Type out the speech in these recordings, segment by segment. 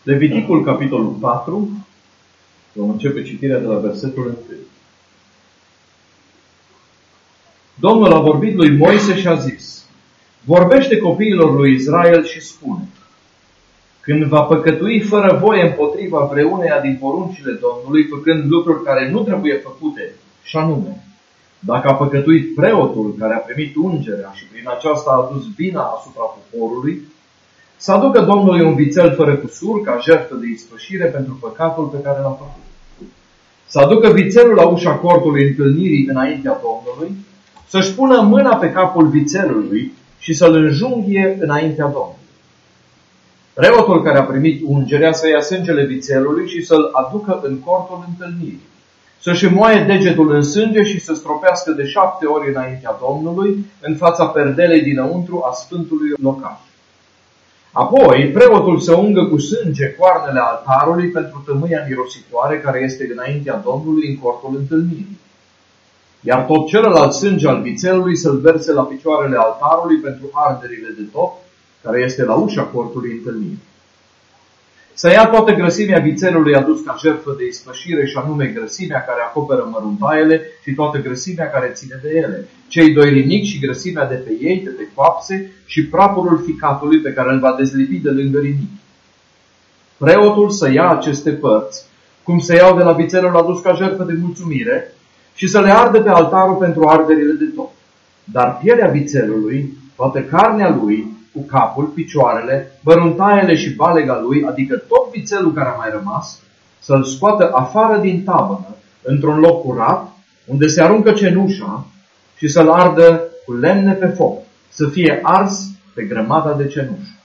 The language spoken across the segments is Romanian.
Leviticul, capitolul 4, vom începe citirea de la versetul 1. Domnul a vorbit lui Moise și a zis: vorbește copiilor lui Israel și spune: când va păcătui fără voie împotriva vreuneia din poruncile Domnului, făcând lucruri care nu trebuie făcute, și anume, dacă a păcătuit preotul care a primit ungerea și prin aceasta a adus vina asupra poporului, să aducă Domnului un vițel fără cusur ca jertfă de ispășire pentru păcatul pe care l-a făcut. Să aducă vițelul la ușa cortului întâlnirii înaintea Domnului, să-și pună mâna pe capul vițelului și să-l înjunghie înaintea Domnului. Preotul care a primit ungerea să ia sângele vițelului și să-l aducă în cortul întâlnirii. Să-și moaie degetul în sânge și să stropească de 7 ori înaintea Domnului, în fața perdelei dinăuntru a sfântului locaș. Apoi, preotul să ungă cu sânge coarnele altarului pentru tămâia mirositoare care este înaintea Domnului în cortul întâlnirii. Iar tot celălalt sânge al vițelului să-l verse la picioarele altarului pentru arderile de tot, care este la ușa cortului întâlnirii. Să ia toată grăsimea vițelului adus ca jertfă de ispășire, și anume grăsimea care acoperă măruntaiele și toată grăsimea care ține de ele, cei 2 rinichi și grăsimea de pe ei, de pe coapse, și prapurul ficatului pe care îl va dezlipi de lângă rinichi. Preotul să ia aceste părți, cum se iau de la vițelul adus ca jertfă de mulțumire, și să le ardă pe altarul pentru arderile de tot. Dar pielea vițelului, toată carnea lui, cu capul, picioarele, măruntaiele și balega lui, adică tot vițelul care a mai rămas, să-l scoată afară din tabără, într-un loc curat, unde se aruncă cenușa, și să-l ardă cu lemne pe foc, să fie ars pe grămada de cenușă.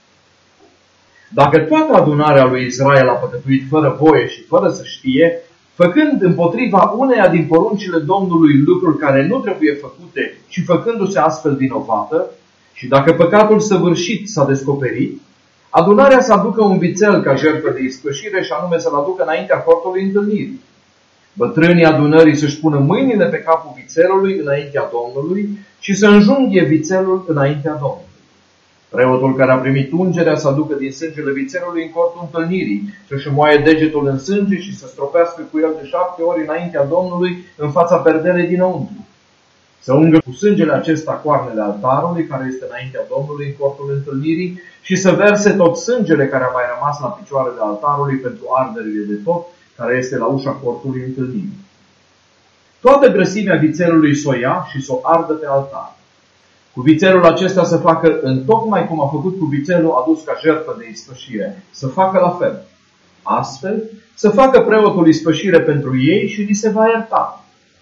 Dacă toată adunarea lui Israel a păcătuit fără voie și fără să știe, făcând împotriva uneia din poruncile Domnului lucruri care nu trebuie făcute și făcându-se astfel vinovată, și dacă păcatul săvârșit s-a descoperit, adunarea să aducă un vițel ca jertfă de ispășire, și anume să-l aducă înaintea cortului întâlnirii. Bătrânii adunării să-și pună mâinile pe capul vițelului înaintea Domnului și să înjunghie vițelul înaintea Domnului. Preotul care a primit ungerea să aducă din sângele vițelului în cortul întâlnirii, să-și moaie degetul în sânge și să stropească cu el de 7 ori înaintea Domnului în fața perdelei dinăuntru. Să ungă cu sângele acesta coarnele altarului care este înaintea Domnului în cortul întâlnirii și să verse tot sângele care a mai rămas la picioarele altarului pentru arderile de tot, care este la ușa cortului întâlnirii. Toată grăsimea vițelului s-o ia și s-o ardă pe altar. Cu vițelul acesta să facă întocmai cum a făcut cu vițelul adus ca jertfă de ispășire, să facă la fel. Astfel, să facă preotul ispășire pentru ei și li se va ierta.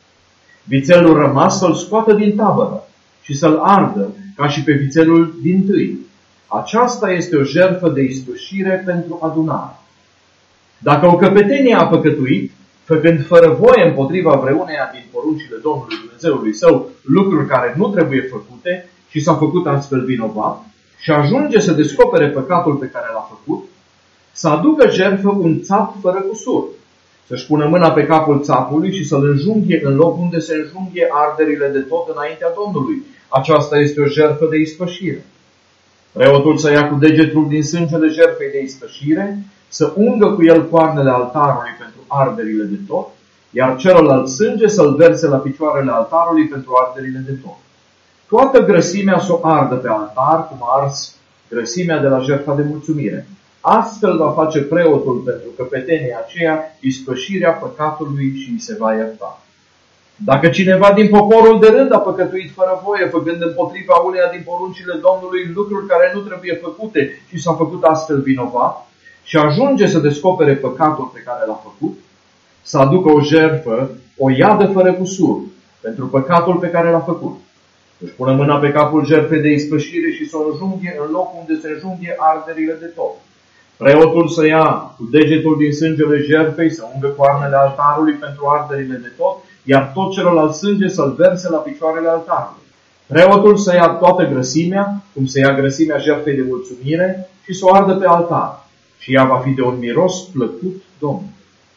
Vițelul rămas să-l scoată din tabără și să-l ardă, ca și pe vițelul dintâi. Aceasta este o jertfă de ispășire pentru adunare. Dacă o căpetenie a păcătuit, făcând fără voie împotriva vreuneia din poruncile Domnului Dumnezeului său lucruri care nu trebuie făcute și s-a făcut astfel vinovat, și ajunge să descopere păcatul pe care l-a făcut, să aducă jertfă un țap fără cusur, să-și pună mâna pe capul țapului și să-l înjunghie în loc unde se înjunghie arderile de tot înaintea Domnului. Aceasta este o jertfă de ispășire. Preotul să ia cu degetul din sângele jertfei de ispășire, să ungă cu el coarnele altarului pentru arderile de tot, iar celălalt sânge să-l verse la picioarele altarului pentru arderile de tot. Toată grăsimea s-o ardă pe altar, cum a ars grăsimea de la jertfa de mulțumire. Astfel va face preotul pentru căpetenia aceea ispășirea păcatului și îi se va ierta. Dacă cineva din poporul de rând a păcătuit fără voie, făcând împotriva uneia din poruncile Domnului lucruri care nu trebuie făcute și s-a făcut astfel vinovat, și ajunge să descopere păcatul pe care l-a făcut, să aducă o jertfă, o iadă fără cusur, pentru păcatul pe care l-a făcut. Își pună mâna pe capul jertfei de ispășire și să o înjunghie în locul unde se înjunghie arderile de tot. Preotul să ia cu degetul din sângele jertfei, să ungă coarnele altarului pentru arderile de tot, iar tot celălalt sânge să-l verse la picioarele altarului. Preotul să ia toată grăsimea, cum se ia grăsimea jertfei de mulțumire, și să o ardă pe altar. Și ea va fi de un miros plăcut Domnului.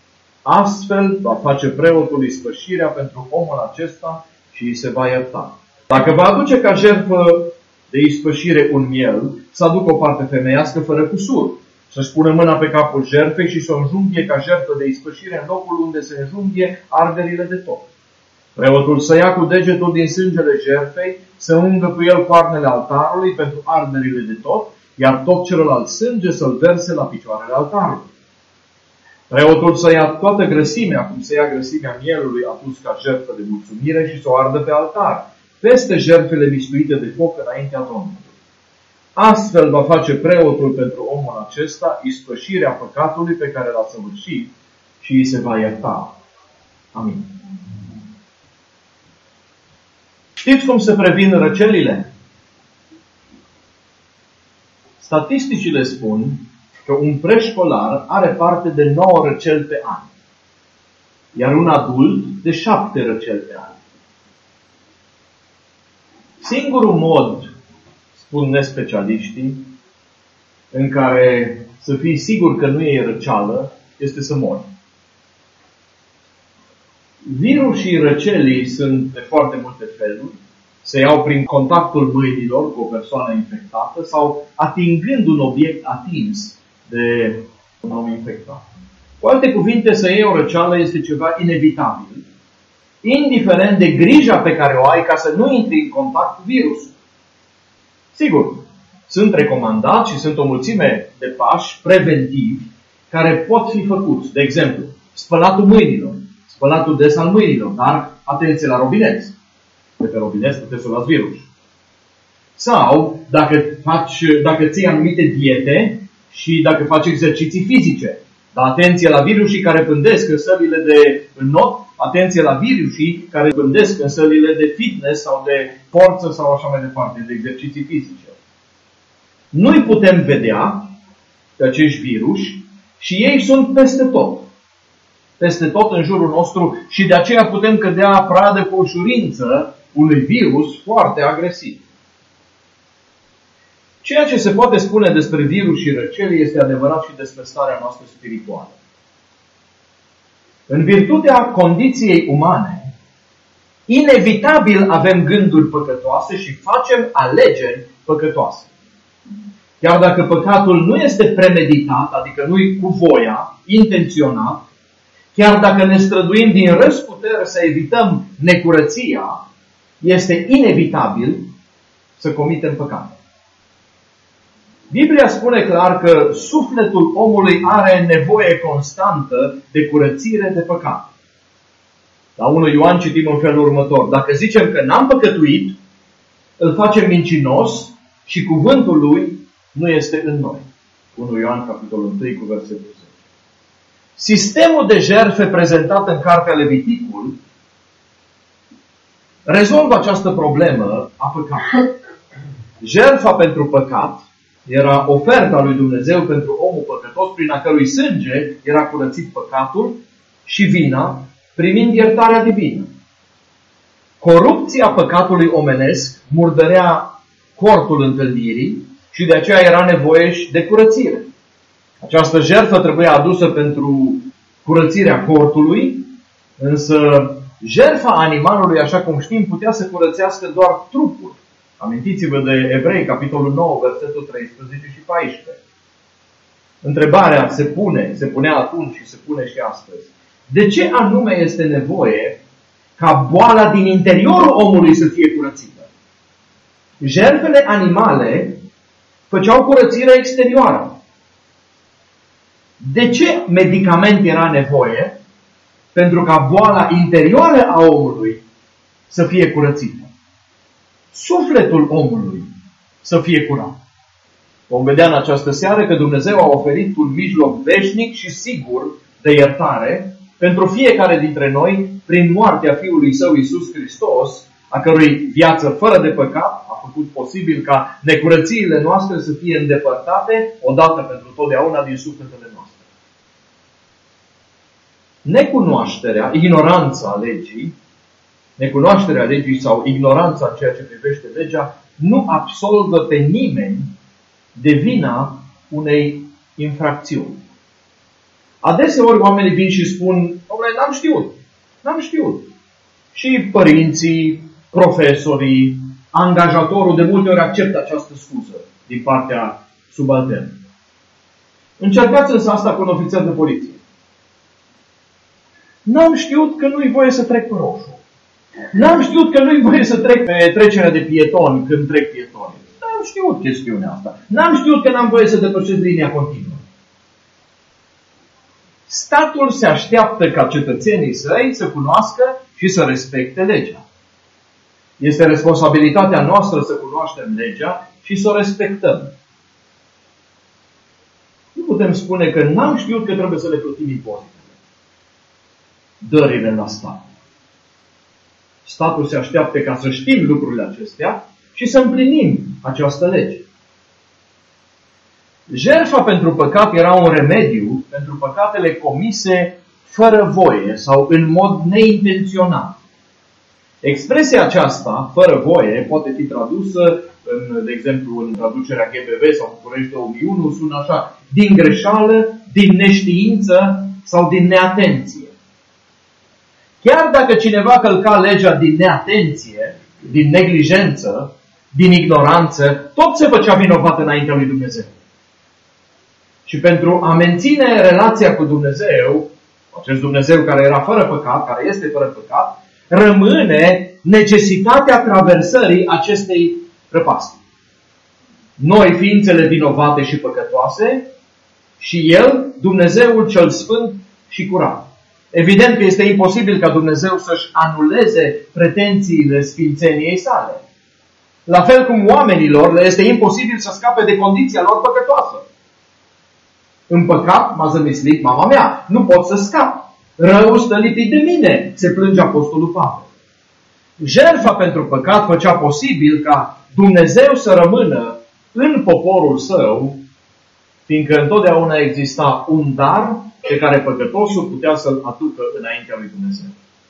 Astfel va face preotul ispășirea pentru omul acesta și îi se va ierta. Dacă va aduce ca jertfă de ispășire un miel, să aducă o parte femeiască fără cusur, să-și pună mâna pe capul jertfei și să o înjunghie ca jertfă de ispășire în locul unde se înjunghie arderile de tot. Preotul să ia cu degetul din sângele jertfei, să ungă cu el coarnele altarului pentru arderile de tot, iar tot celălalt sânge să-l verse la picioarele altarului. Preotul să ia toată grăsimea, cum se ia grăsimea mielului adus ca jertfă de mulțumire și să o ardă pe altar, peste jertfele mistuite de foc înaintea Domnului. Astfel va face preotul pentru omul acesta ispășirea păcatului pe care l-a săvârșit și îi se va ierta. Amin. Știți cum se previn răcelile? Statisticile spun că un preșcolar are parte de 9 răceli pe an, iar un adult de 7 răceli pe an. Singurul mod, spun nespecialiștii, în care să fii sigur că nu e răceală, este să mori. Virusii răcelii sunt de foarte multe feluri. Se iau prin contactul mâinilor cu o persoană infectată sau atingând un obiect atins de un om infectat. Cu alte cuvinte, să iei o răceală este ceva inevitabil, indiferent de grija pe care o ai ca să nu intri în contact cu virusul. Sigur, sunt recomandați și sunt o mulțime de pași preventivi care pot fi făcuți. De exemplu, spălatul mâinilor, spălatul des al mâinilor, dar atenție la robinet. De pe robinet puteți să luați virus. Sau, dacă ții anumite diete și dacă faci exerciții fizice. Dar atenție la virusii care pândesc în sălile de înot, atenție la virusii care pândesc în sălile de fitness sau de forță sau așa mai departe, de exerciții fizice. Nu-i putem vedea pe acești viruși și ei sunt peste tot. Peste tot în jurul nostru și de aceea putem cădea pradă cu ușurință unui virus foarte agresiv. Ceea ce se poate spune despre virus și răceli este adevărat și despre starea noastră spirituală. În virtutea condiției umane, inevitabil avem gânduri păcătoase și facem alegeri păcătoase. Chiar dacă păcatul nu este premeditat, adică nu-i cu voia, intenționat, chiar dacă ne străduim din răzputere să evităm necurăția, este inevitabil să comitem păcate. Biblia spune clar că sufletul omului are nevoie constantă de curățire de păcat. La 1 Ioan citim în felul următor: dacă zicem că n-am păcătuit, îl facem mincinos și cuvântul lui nu este în noi. 1 Ioan capitolul 1 cu versetul 10. Sistemul de jertfe prezentat în cartea Leviticul rezolvă această problemă a păcatului. Jertfa pentru păcat era oferta lui Dumnezeu pentru omul păcătos, prin a cărui sânge era curățit păcatul și vina, primind iertarea divină. Corupția păcatului omenesc murdărea cortul întâlnirii și de aceea era nevoie și de curățire. Această jertfă trebuia adusă pentru curățirea cortului, însă jertfa animalului, așa cum știm, putea să curățească doar trupul. Amintiți-vă de Evrei, capitolul 9, versetul 13 și 14. Întrebarea se punea atunci și se pune și astăzi. De ce anume este nevoie ca boala din interiorul omului să fie curățită? Jertfele animale făceau curățirea exterioară. De ce medicament era nevoie? Pentru ca boala interioară a omului să fie curățită. Sufletul omului să fie curat. Vom vedea în această seară că Dumnezeu a oferit un mijloc veșnic și sigur de iertare pentru fiecare dintre noi prin moartea Fiului Său Iisus Hristos, a cărui viață fără de păcat a făcut posibil ca necurățiile noastre să fie îndepărtate odată pentru totdeauna din sufletele noastre. Necunoașterea, ignoranța legii sau ignoranța în ceea ce privește legea nu absolvă pe nimeni de vina unei infracțiuni. Adeseori oamenii vin și spun: n-am știut. Și părinții, profesorii, angajatorul de multe ori acceptă această scuză din partea subalternă. Încercați însă asta cu un ofițer de poliție. N-am știut că nu-i voie să trec pe roșu. N-am știut că nu-i voie să trec pe trecerea de pietoni când trec pietonii. N-am știut chestiunea asta. N-am știut că n-am voie să depășesc linia continuă. Statul se așteaptă ca cetățenii săi să cunoască și să respecte legea. Este responsabilitatea noastră să cunoaștem legea și să o respectăm. Nu putem spune că n-am știut că trebuie să le plătim impozitele. Dările la stat. Statul se așteaptă ca să știm lucrurile acestea și să împlinim această lege. Jertfa pentru păcat era un remediu pentru păcatele comise fără voie sau în mod neintenționat. Expresia aceasta, fără voie, poate fi tradusă, de exemplu, în traducerea GBV sau București 2001, sună așa: din greșeală, din neștiință sau din neatenție. Chiar dacă cineva călca legea din neatenție, din neglijență, din ignoranță, tot se făcea vinovat înaintea lui Dumnezeu. Și pentru a menține relația cu Dumnezeu, acest Dumnezeu care era fără păcat, care este fără păcat, rămâne necesitatea traversării acestei prăpastii. Noi, ființele vinovate și păcătoase, și El, Dumnezeul cel sfânt și curat. Evident că este imposibil ca Dumnezeu să-și anuleze pretențiile sfințeniei sale. La fel cum oamenilor le este imposibil să scape de condiția lor păcătoasă. În păcat m-a zămislit mama mea. Nu pot să scap. Răul stă lipit de mine, se plânge apostolul Pavel. Jertfa pentru păcat făcea posibil ca Dumnezeu să rămână în poporul său, fiindcă întotdeauna exista un dar pe care păcătosul putea să-l aducă înaintea lui Dumnezeu.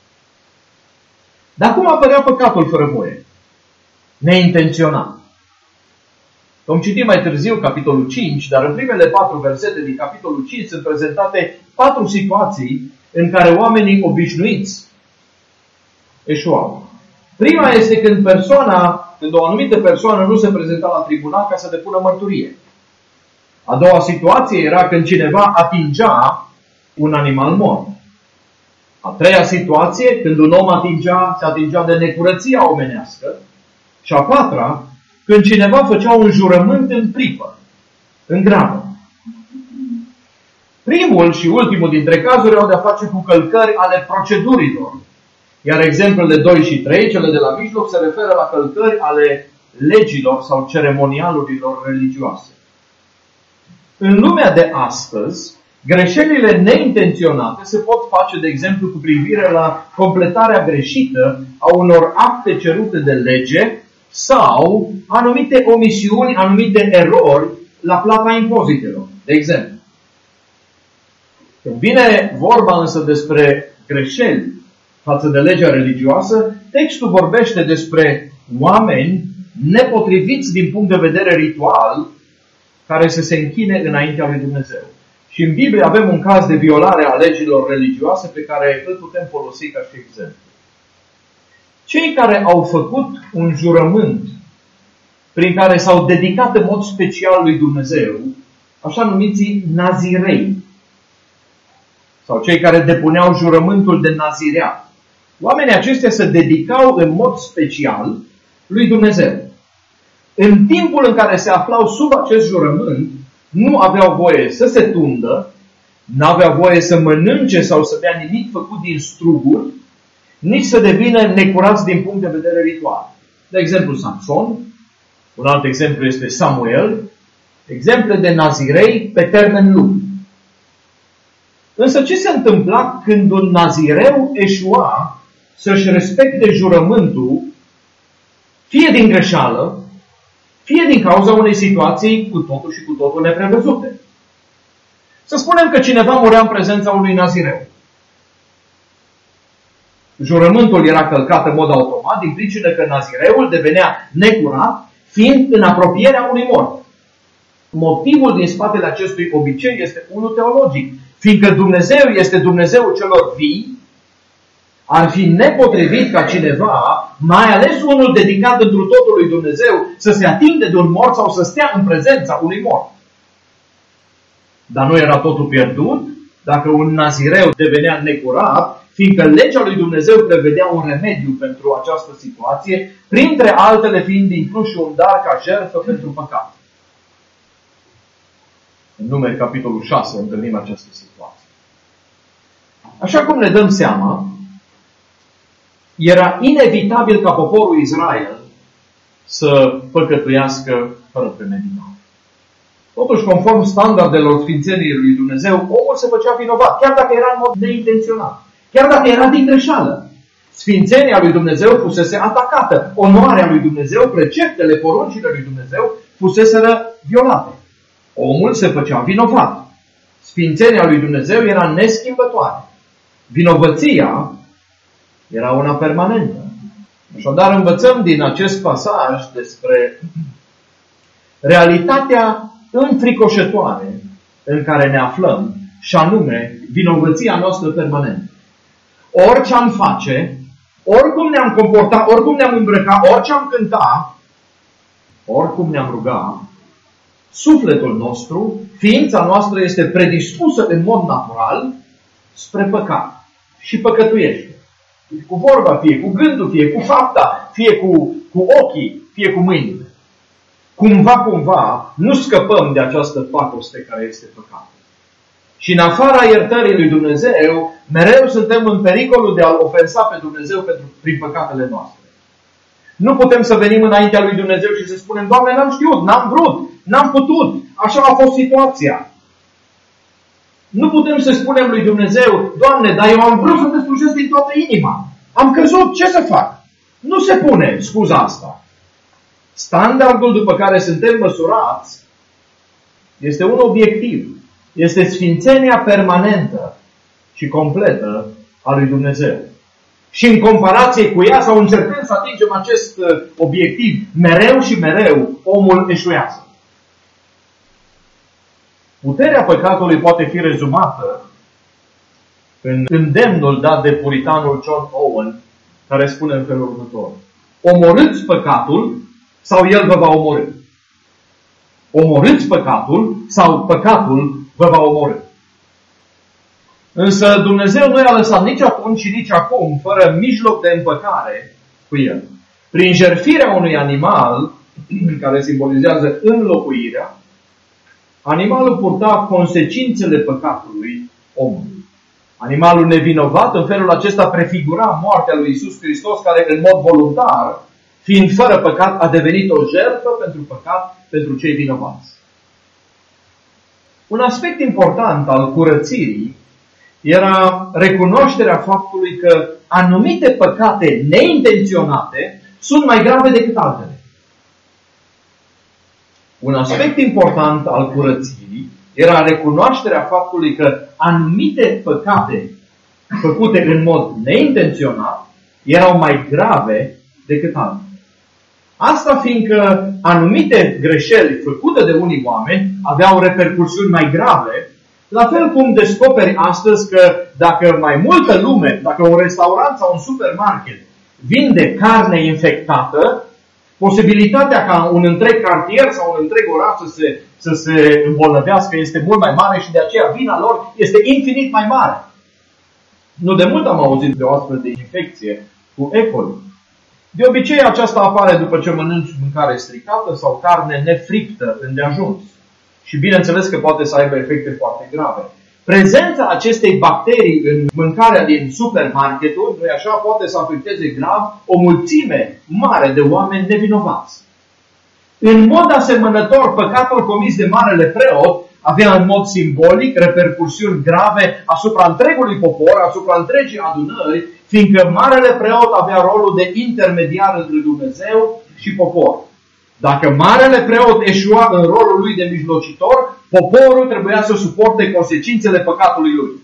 Dar cum apărea păcatul fără voie? Neintenționat. Vom citi mai târziu capitolul 5, dar în primele 4 versete din capitolul 5 sunt prezentate 4 situații în care oamenii obișnuiți eșuau. Prima este când o anumită persoană nu se prezenta la tribunal ca să depună mărturie. A doua situație era când cineva atingea un animal mort. A treia situație, când un om se atingea de necurăția omenească. Și a patra, când cineva făcea un jurământ în pripă, în grabă. Primul și ultimul dintre cazuri au de-a face cu călcări ale procedurilor. Iar exemplele 2 și 3, cele de la mijloc, se referă la călcări ale legilor sau ceremonialurilor religioase. În lumea de astăzi, greșelile neintenționate se pot face, de exemplu, cu privire la completarea greșită a unor acte cerute de lege sau anumite omisiuni, anumite erori la plata impozitelor, de exemplu. Când vine vorba însă despre greșeli față de legea religioasă, textul vorbește despre oameni nepotriviți din punct de vedere ritual, care să se închine înaintea lui Dumnezeu. Și în Biblie avem un caz de violare a legilor religioase pe care îl putem folosi ca și exemplu. Cei care au făcut un jurământ prin care s-au dedicat în mod special lui Dumnezeu, așa numiții nazirei, sau cei care depuneau jurământul de nazirea, oamenii aceștia se dedicau în mod special lui Dumnezeu. În timpul în care se aflau sub acest jurământ, nu aveau voie să se tundă, nu aveau voie să mănânce sau să bea nimic făcut din struguri, nici să devină necurați din punct de vedere ritual. De exemplu, Samson, un alt exemplu este Samuel, exemple de nazirei pe termen lung. Însă ce se întâmpla când un nazireu eșua să-și respecte jurământul, fie din greșeală, fie din cauza unei situații cu totul și cu totul neprevăzute? Să spunem că cineva murea în prezența unui nazireu. Jurământul era călcat în mod automat din pricină că nazireul devenea necurat, fiind în apropierea unui mort. Motivul din spatele acestui obicei este unul teologic. Fiindcă Dumnezeu este Dumnezeul celor vii, ar fi nepotrivit ca cineva, mai ales unul dedicat întru totul lui Dumnezeu, să se atingă de un mort sau să stea în prezența unui mort. Dar nu era totul pierdut dacă un nazireu devenea necurat, fiindcă legea lui Dumnezeu prevedea un remediu pentru această situație, printre altele fiind inclus și un dar ca jertfă pentru păcat. În Numeri, capitolul 6, întâlnim această situație. Așa cum ne dăm seama, era inevitabil ca poporul Israel să păcătuiască fără premeditare. Totuși, conform standardelor sfințeniei lui Dumnezeu, omul se făcea vinovat, chiar dacă era în mod neintenționat, chiar dacă era din greșeală. Sfințenia lui Dumnezeu fusese atacată, onoarea lui Dumnezeu, preceptele, poruncile lui Dumnezeu fuseseră violate. Omul se făcea vinovat. Sfințenia lui Dumnezeu era neschimbătoare. Vinovăția era una permanentă. Așadar, învățăm din acest pasaj despre realitatea înfricoșătoare în care ne aflăm, și anume vinovăția noastră permanentă. Orice am face, oricum ne-am comportat, oricum ne-am îmbrăcat, orice am cânta, oricum ne-am rugat, sufletul nostru, ființa noastră este predispusă în mod natural spre păcat și păcătuiește. Fie cu vorba, fie cu gândul, fie cu fapta, fie cu ochii, fie cu mâinile. Cumva, nu scăpăm de această pacoste care este păcat. Și în afara iertării lui Dumnezeu, mereu suntem în pericolul de a-L ofensa pe Dumnezeu prin păcatele noastre. Nu putem să venim înaintea lui Dumnezeu și să spunem: Doamne, n-am știut, n-am vrut, n-am putut, așa a fost situația. Nu putem să spunem lui Dumnezeu: Doamne, dar eu am vrut să te slujesc din toată inima. Am crezut, ce să fac? Nu se pune scuza asta. Standardul după care suntem măsurați este un obiectiv. Este sfințenia permanentă și completă a lui Dumnezeu. Și în comparație cu ea, sau încercând să atingem acest obiectiv, mereu și mereu omul eșuează. Puterea păcatului poate fi rezumată în îndemnul dat de puritanul John Owen, care spune în felul următor: omorâți păcatul sau el vă va omorî. Omorâți păcatul sau păcatul vă va omorî. Însă Dumnezeu nu i-a lăsat nici atunci și nici acum fără mijloc de împăcare cu el. Prin jertfirea unui animal, care simbolizează înlocuirea, animalul purta consecințele păcatului omului. Animalul nevinovat în felul acesta prefigura moartea lui Iisus Hristos, care în mod voluntar, fiind fără păcat, a devenit o jertfă pentru păcat pentru cei vinovați. Un aspect important al curățirii era recunoașterea faptului că anumite păcate neintenționate sunt mai grave decât altele. Un aspect important al curățirii era recunoașterea faptului că anumite păcate făcute în mod neintenționat erau mai grave decât altele. Asta fiindcă anumite greșeli făcute de unii oameni aveau repercursiuni mai grave, la fel cum descoperi astăzi că dacă mai multă lume, dacă un restaurant sau un supermarket vinde carne infectată, posibilitatea ca un întreg cartier sau un întreg oraș să se îmbolnăvească este mult mai mare și de aceea vina lor este infinit mai mare. Nu de mult am auzit de o astfel de infecție cu E. coli. De obicei aceasta apare după ce mănânci mâncare stricată sau carne nefriptă îndeajuns. Și bineînțeles că poate să aibă efecte foarte grave. Prezența acestei bacterii în mâncarea din supermarketuri, nu-i așa, poate să afecteze grav o mulțime mare de oameni nevinovați. În mod asemănător, păcatul comis de marele preot avea în mod simbolic repercursiuni grave asupra întregului popor, asupra întregii adunări, fiindcă marele preot avea rolul de intermediar între Dumnezeu și popor. Dacă marele preot eșua în rolul lui de mijlocitor, poporul trebuia să suporte consecințele păcatului lui.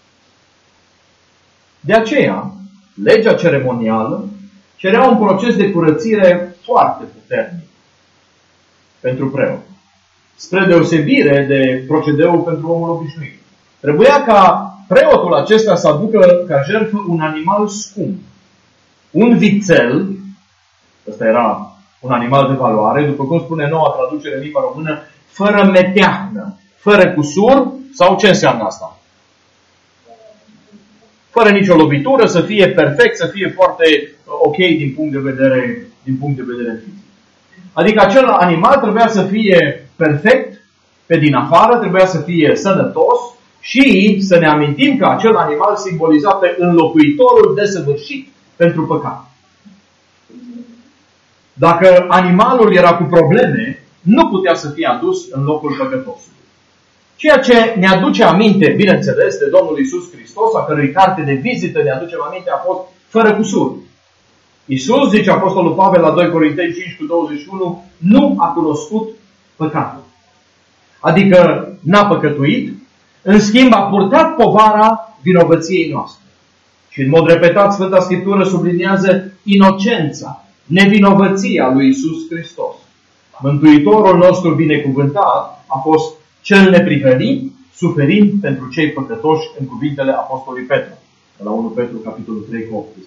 De aceea, legea ceremonială cerea un proces de curățire foarte puternic pentru preot, spre deosebire de procedeul pentru omul obișnuit. Trebuia ca preotul acesta să aducă ca jertfă un animal scump, un vițel. Ăsta era un animal de valoare, după cum spune noua traducere în limba română, fără meteahnă, fără cusur, sau ce înseamnă asta? Fără nicio lovitură, să fie perfect, să fie foarte ok din punct de vedere fizic. Adică acel animal trebuia să fie perfect pe din afară, trebuia să fie sănătos și să ne amintim că acel animal simboliza pe înlocuitorul desăvârșit pentru păcat. Dacă animalul era cu probleme, nu putea să fie adus în locul păcătosului. Ceea ce ne aduce aminte, bineînțeles, de Domnul Iisus Hristos, a cărui carte de vizită ne aduce aminte, a fost fără cusur. Iisus, zice Apostolul Pavel la 2 Corinteni 5:21, nu a cunoscut păcatul. Adică n-a păcătuit, în schimb a purtat povara vinovăției noastre. Și în mod repetat, Sfânta Scriptură subliniază inocența, nevinovăția lui Iisus Hristos. Mântuitorul nostru binecuvântat a fost cel neprihănit, suferind pentru cei păcătoși, în cuvintele Apostolului Petru, la 1 Petru, capitolul 3:18.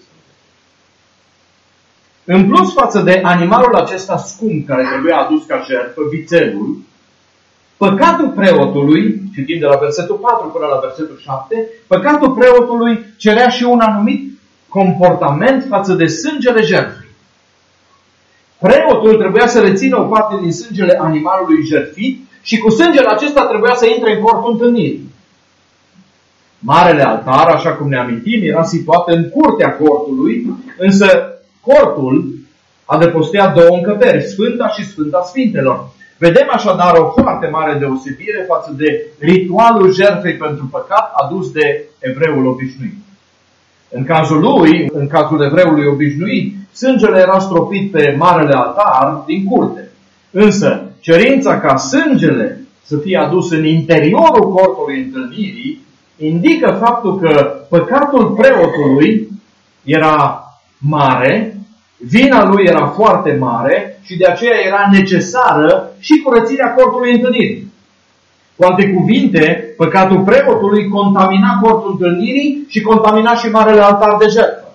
În plus față de animalul acesta scump care trebuia adus ca jertfă, vițelul, păcatul preotului, citim de la versetul 4 până la versetul 7, păcatul preotului cerea și un anumit comportament față de sângele jertfei. Preotul trebuia să rețină o parte din sângele animalului jertfit și cu sângele acesta trebuia să intre în cortul întâlnirii. Marele altar, așa cum ne amintim, era situat în curtea cortului, însă cortul adăpostea două încăperi, Sfânta și Sfânta Sfintelor. Vedem așadar o foarte mare deosebire față de ritualul jertfei pentru păcat adus de evreul obișnuit. În cazul lui, în cazul evreului obișnuit, sângele era stropit pe marele altar din curte. Însă, cerința ca sângele să fie adus în interiorul cortului întâlnirii indică faptul că păcatul preotului era mare, vina lui era foarte mare și de aceea era necesară și curățirea cortului întâlnirii. Cu alte cuvinte, păcatul preotului contamina cortul întâlnirii și contamina și marele altar de jertfă.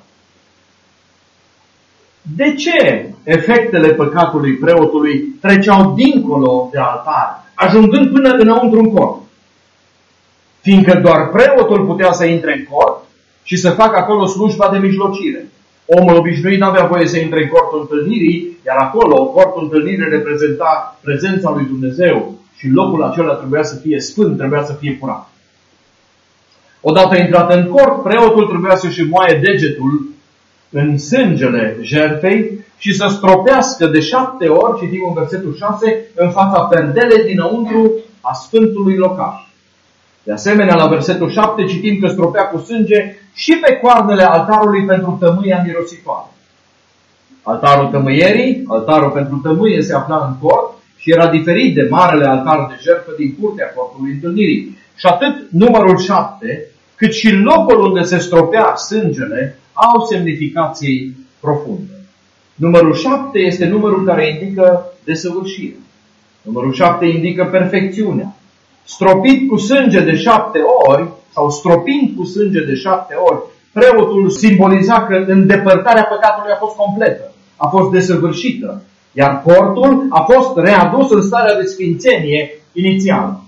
De ce efectele păcatului preotului treceau dincolo de altar, ajungând până înăuntru în cort? Fiindcă doar preotul putea să intre în cort și să facă acolo slujba de mijlocire. Omul obișnuit nu avea voie să intre în cortul întâlnirii, iar acolo, cortul întâlnirii reprezenta prezența lui Dumnezeu și locul acela trebuia să fie sfânt, trebuia să fie curat. Odată intrat în cort, preotul trebuia să-și moaie degetul în sângele jertfei și să stropească de 7 ori, citim în versetul 6, în fața perdelei dinăuntru a sfântului locaș. De asemenea, la versetul 7 citim că stropea cu sânge și pe coarnele altarului pentru tămâia mirositoare. Altarul tămâierii, altarul pentru tămâie se afla în cort și era diferit de marele altar de jertfă din curtea cortului întâlnirii. Și atât numărul 7, cât și locul unde se stropea sângele au semnificații profunde. Numărul 7 este numărul care indică desăvârșire. Numărul 7 indică perfecțiunea. Stropit cu sânge de 7 ori, sau stropind cu sânge de 7 ori, preotul simboliza că îndepărtarea păcatului a fost completă, a fost desăvârșită, iar cortul a fost readus în starea de sfințenie inițială.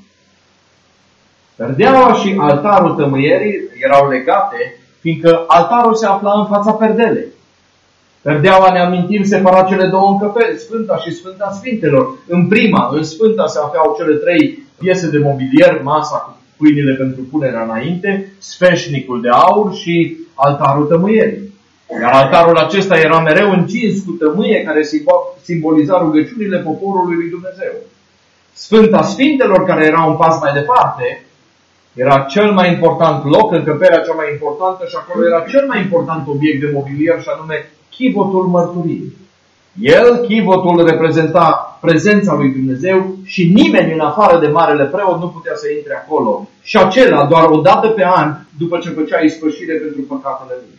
Perdeaua și altarul tămâierii erau legate, fiindcă altarul se afla în fața perdelei. Perdeaua, ne amintim, separa cele două încăperi, Sfânta și Sfânta Sfintelor. În prima, în Sfânta, se aflau cele 3 piese de mobilier, masa cu pâinile pentru punerea înainte, sfeșnicul de aur și altarul tămâierii. Iar altarul acesta era mereu încins cu tămâie care simboliza rugăciunile poporului lui Dumnezeu. Sfânta Sfintelor, care era un pas mai departe, era cel mai important loc, încăperea cea mai importantă și acolo era cel mai important obiect de mobilier și anume chivotul mărturiei. El, chivotul, reprezenta prezența lui Dumnezeu și nimeni în afară de marele preot nu putea să intre acolo. Și acela doar o dată pe an, după ce făcea ispășire pentru păcatele lui.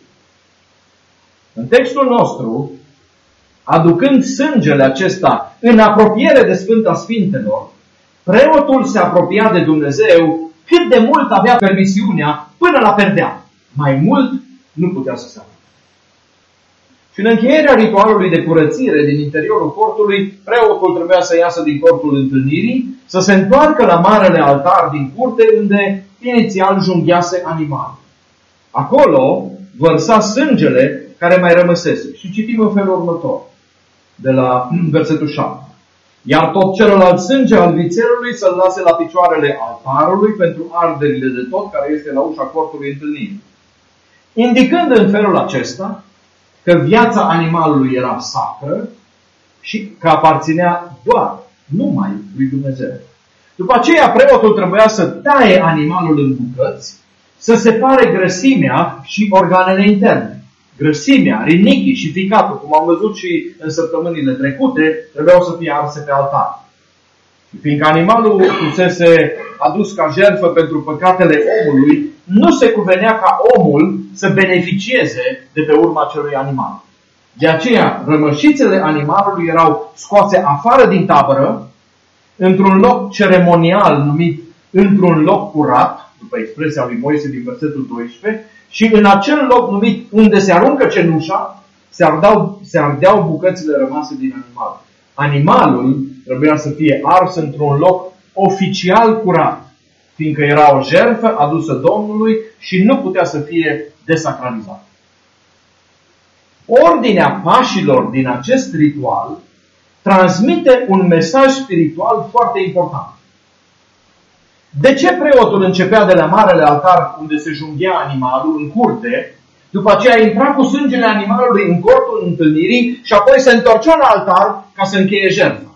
În textul nostru, aducând sângele acesta în apropiere de Sfânta Sfintelor, preotul se apropia de Dumnezeu cât de mult avea permisiunea până la perdea. Mai mult nu putea să se apropie. Și în încheierea ritualului de curățire din interiorul cortului, preotul trebuia să iasă din cortul întâlnirii, să se întoarcă la marele altar din curte, unde inițial junghiase animalul. Acolo vărsa sângele care mai rămăsese. Și citim în felul următor, de la versetul 7. Iar tot celălalt sânge al vițelului să-l lase la picioarele altarului pentru arderile de tot care este la ușa cortului întâlnirii. Indicând în felul acesta că viața animalului era sacră și că aparținea doar, numai lui Dumnezeu. După aceea, preotul trebuia să taie animalul în bucăți, să separe grăsimea și organele interne. Grăsimea, rinichii și ficatul, cum am văzut și în săptămânile trecute, trebuiau să fie arse pe altar. Și fiindcă animalul fusese adus ca jertfă pentru păcatele omului, nu se cuvenea ca omul să beneficieze de pe urma acelui animal. De aceea, rămășițele animalului erau scoase afară din tabără, într-un loc ceremonial numit într-un loc curat, după expresia lui Moise din versetul 12, și în acel loc numit unde se aruncă cenușa, se ardeau bucățile rămase din animal. Animalul trebuia să fie ars într-un loc oficial curat, fiindcă era o jertfă adusă Domnului și nu putea să fie desacralizat. Ordinea pașilor din acest ritual transmite un mesaj spiritual foarte important. De ce preotul începea de la marele altar unde se junghea animalul în curte, după aceea intra cu sângele animalului în cortul întâlnirii și apoi se întorcea la altar ca să încheie jertfa?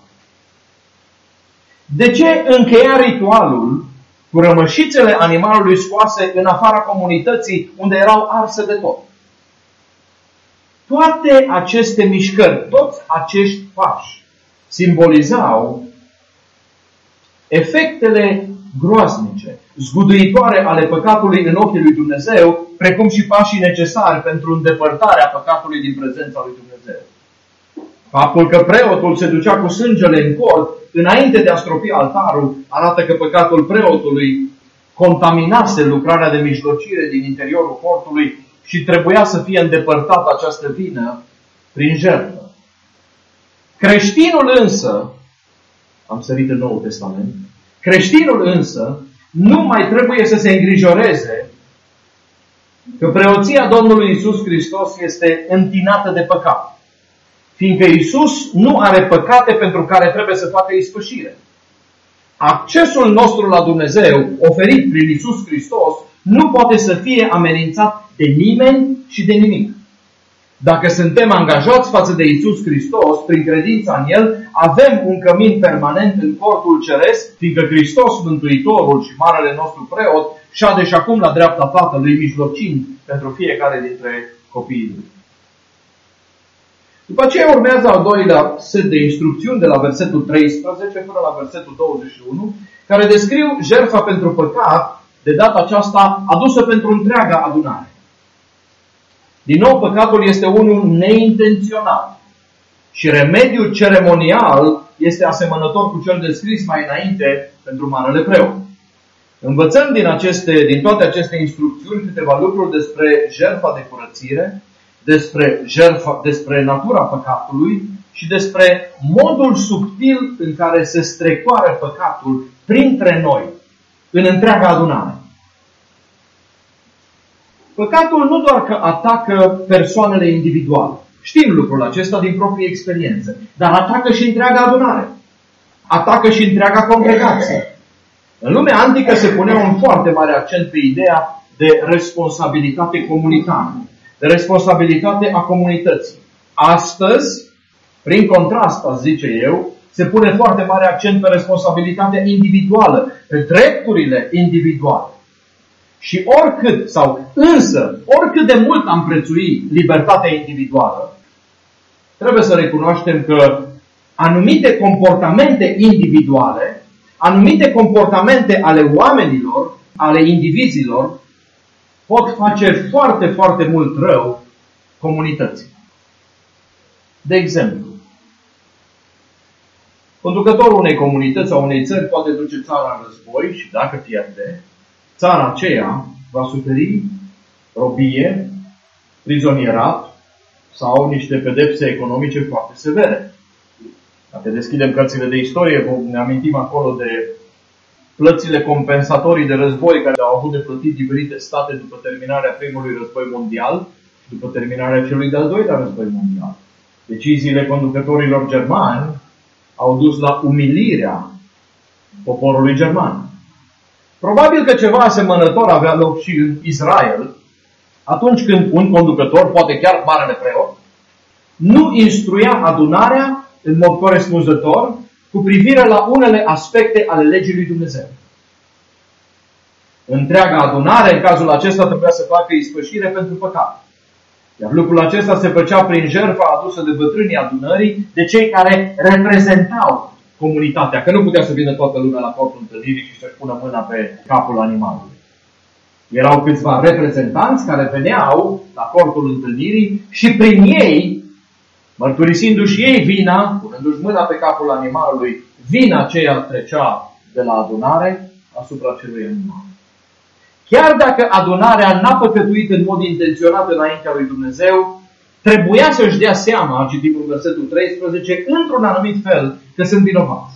De ce încheia ritualul cu rămășițele animalului scoase în afara comunității unde erau arse de tot? Toate aceste mișcări, toți acești pași simbolizau efectele groaznice, zguduitoare ale păcatului în ochii lui Dumnezeu, precum și pașii necesari pentru îndepărtarea păcatului din prezența lui Dumnezeu. Faptul că preotul se ducea cu sângele în cort înainte de a stropi altarul arată că păcatul preotului contaminase lucrarea de mijlocire din interiorul cortului și trebuia să fie îndepărtată această vină prin jertfă. Creștinul însă, am sărit în Noul Testament, creștinul însă nu mai trebuie să se îngrijoreze că preoția Domnului Iisus Hristos este întinată de păcat. Fiindcă Iisus nu are păcate pentru care trebuie să facă ispășire. Accesul nostru la Dumnezeu, oferit prin Iisus Hristos, nu poate să fie amenințat de nimeni și de nimic. Dacă suntem angajați față de Iisus Hristos, prin credința în El, avem un cămin permanent în cortul ceresc, fiindcă Hristos, Mântuitorul și Marele nostru Preot, șade și acum la dreapta Tatălui, mijlocind pentru fiecare dintre copiii Lui. După aceea urmează al doilea set de instrucțiuni de la versetul 13 până la versetul 21, care descriu jertfa pentru păcat, de data aceasta adusă pentru întreaga adunare. Din nou, păcatul este unul neintenționat și remediul ceremonial este asemănător cu cel descris mai înainte pentru Marele Preot. Învățăm din toate aceste instrucțiuni câteva lucruri despre jertfa de curățire, despre natura păcatului și despre modul subtil în care se strecoară păcatul printre noi, în întreaga adunare. Păcatul nu doar că atacă persoanele individuale. Știm lucrul acesta din proprie experiență. Dar atacă și întreaga adunare. Atacă și întreaga congregație. În lumea antică se punea un foarte mare accent pe ideea de responsabilitate comunitară. De responsabilitate a comunității. Astăzi, prin contrast, zice eu, se pune foarte mare accent pe responsabilitatea individuală, pe drepturile individuale. Și oricât de mult am prețui libertatea individuală, trebuie să recunoaștem că anumite comportamente individuale, anumite comportamente ale oamenilor, ale indivizilor, pot face foarte, foarte mult rău comunității. De exemplu, conducătorul unei comunități sau unei țări poate duce țara în război și dacă pierde, țara aceea va suferi robie, prizonierat sau niște pedepse economice foarte severe. Dacă deschidem cărțile de istorie, ne amintim acolo de plățile compensatorii de război care au avut de plătit diferite state după terminarea primului război mondial și după terminarea celui de-al doilea război mondial. Deciziile conducătorilor germani au dus la umilirea poporului german. Probabil că ceva asemănător avea loc și în Israel, atunci când un conducător, poate chiar marele preot, nu instruia adunarea în mod corespunzător cu privire la unele aspecte ale legii lui Dumnezeu. Întreaga adunare, în cazul acesta, trebuia să facă ispășire pentru păcat. Iar lucrul acesta se făcea prin jertfa adusă de bătrânii adunării, de cei care reprezentau comunitatea, că nu putea să vină toată lumea la cortul întâlnirii și să-și pună mâna pe capul animalului. Erau câțiva reprezentanți care veneau la cortul întâlnirii și prin ei, mărturisindu-și ei vina, punându-și mâna pe capul animalului, vina aceea trecea de la adunare asupra celui animal. Chiar dacă adunarea n-a păcătuit în mod intenționat înaintea lui Dumnezeu, trebuia să-și dea seama, citim în versetul 13, într-un anumit fel, că sunt vinovați.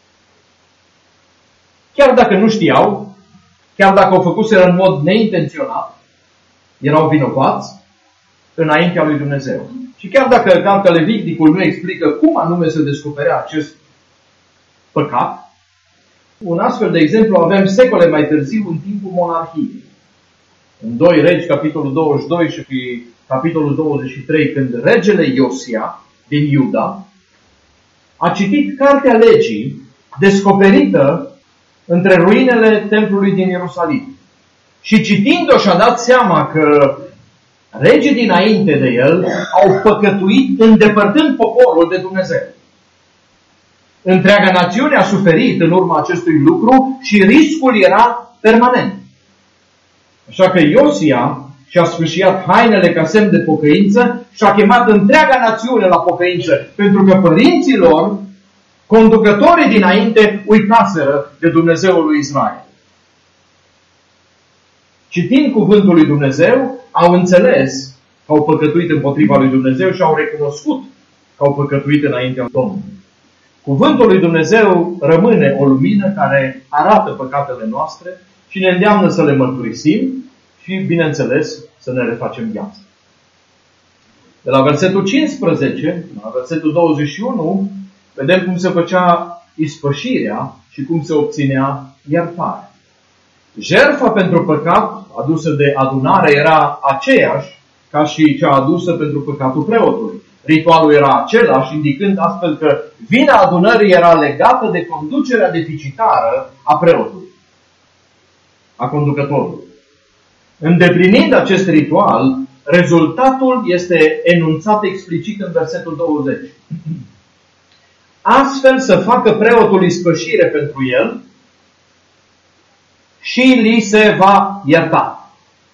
Chiar dacă nu știau, chiar dacă o făcuseră în mod neintenționat, erau vinovați înaintea lui Dumnezeu. Și chiar dacă cartea Leviticul nu explică cum anume se descoperea acest păcat, un astfel de exemplu avem secole mai târziu în timpul monarhiei. În 2 Regi, capitolul 22 și capitolul 23, când regele Iosia din Iuda a citit cartea legii descoperită între ruinele templului din Ierusalim. Și citind-o și-a dat seama că regii dinainte de el au păcătuit îndepărtând poporul de Dumnezeu. Întreaga națiune a suferit în urma acestui lucru și riscul era permanent. Așa că Iosia și-a sfâșiat hainele ca semn de pocăință și a chemat întreaga națiune la pocăință, pentru că părinții lor, conducătorii dinainte, uitaseră de Dumnezeul lui Israel. Citind cuvântul lui Dumnezeu, au înțeles că au păcătuit împotriva lui Dumnezeu și au recunoscut că au păcătuit înaintea Domnului. Cuvântul lui Dumnezeu rămâne o lumină care arată păcatele noastre și ne îndeamnă să le mărturisim și, bineînțeles, să ne refacem viața. De la versetul 15 la versetul 21 vedem cum se făcea ispășirea și cum se obținea iertarea. Jertfa pentru păcat adusă de adunare era aceeași ca și cea adusă pentru păcatul preotului. Ritualul era același, indicând astfel că vina adunării era legată de conducerea deficitară a preotului, a conducătorului. Îndeplinind acest ritual, rezultatul este enunțat explicit în versetul 20. Astfel să facă preotul ispășire pentru el și li se va ierta.